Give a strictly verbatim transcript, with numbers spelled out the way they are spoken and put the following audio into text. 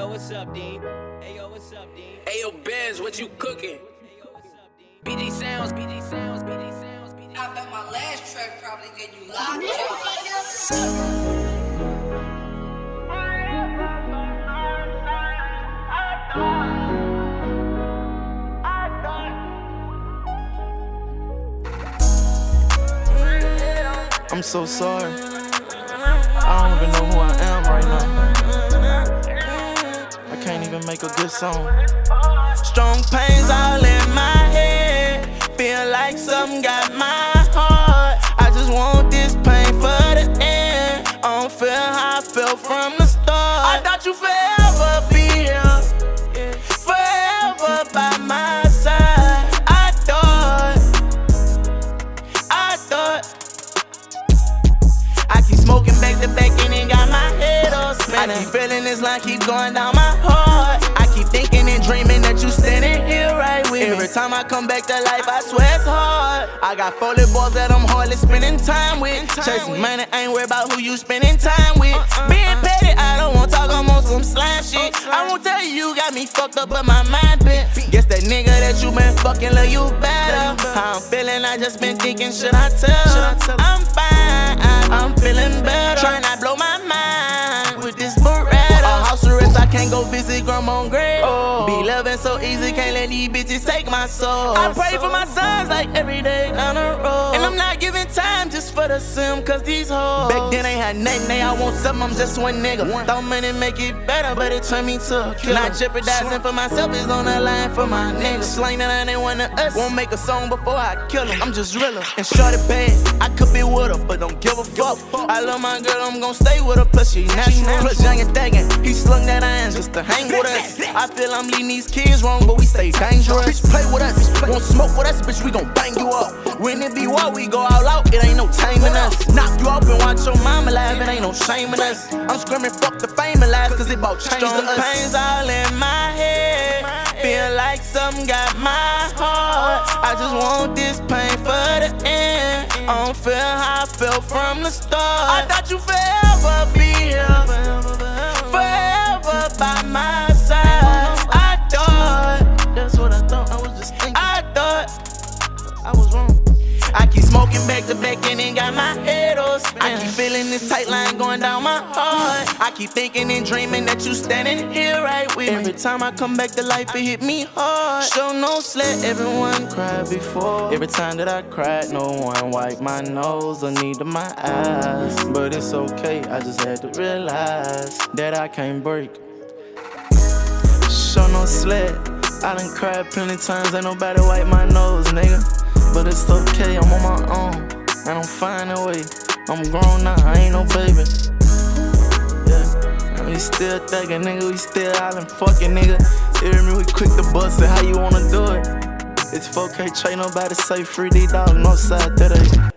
yo, what's up, Dean? Hey, yo, what's up, Dean? Hey, yo, Bez, what you cooking? B G Sounds, B G Sounds, B G Sounds, B G Sounds. I bet my last track probably get you locked up. I'm so sorry. I don't even know who I am right now. I can't even make a good song. Strong pains all in my head. Feel like something got my heart. I just want this pain for the end. I don't feel how I felt from the start. I thought you forever be here, forever by my side. I thought, I thought. I keep smoking back to back and it got my head all spinning. I keep feeling this line keep going down my heart. I keep thinking and dreaming that you standing here right with me. Every time I come back to life, I swear it's hard. I got four little boys that I'm hardly spending time with. Chasing money, I ain't worried about who you spending time with. Being petty, I don't want to talk, I'm on some slime shit. I won't tell you, you got me fucked up, but my mind been. Guess that nigga that you been fucking love you better. How I'm feeling, I just been thinking, should I tell? I'm fine, I'm feeling better. Try not blow my mind with this Beretta. A house arrest, I can't go visit grandma on grave. Oh. Be loving so easy, can't let these bitches take my soul. I pray for my sons like every day down the road. And I'm not giving time just for the sim, cause these hoes. Back then ain't had nothing, they all want something, I'm just one nigga. Thought money make it better, but it turned me to a killer. Not jeopardizing for myself, is on the line for my niggas. Slang that I ain't one of us, won't make a song before I kill him. I'm just realer and shorty bad, I could be with her, but don't give a fuck. I love my girl, I'm gon' stay with her, plus she natural. Plus young and thinking, he slung that iron just to hang with us. I feel I'm leading these kids wrong, but we stay dangerous. Bitch, play with us, won't smoke with us, bitch, we gon' bang you up. When it be war, we go all out, it ain't no taming us. Knock you off and watch your mama laugh, it ain't no shaming us. I'm screaming, fuck the fame and laugh, cause it bout change to us. Pains all in my head, feel like something got my heart. I just want this pain for the end. I don't feel how I felt from the start. I thought you forever be here, forever by my side. I thought, that's what I thought, I was just thinking. I thought, I was wrong. I keep smoking back to back and it got my head all spinning. I keep feeling this tight line going down my heart. I keep thinking and dreaming that you standing here right with me. Every time I come back to life, it hit me hard. Show no sweat, everyone cried before. Every time that I cried, no one wiped my nose or needed my eyes. But it's okay, I just had to realize that I can't break. Show no sweat, I done cried plenty times, ain't nobody wipe my nose, nigga. But it's okay, I'm on my own, and I'm finding a way. I'm grown now, I ain't no baby. Yeah, and we still thuggin', nigga, we still island fucking, nigga. You hear me, we quick to bust it, how you wanna do it? It's four K, Trey, nobody say free D dog, no side today.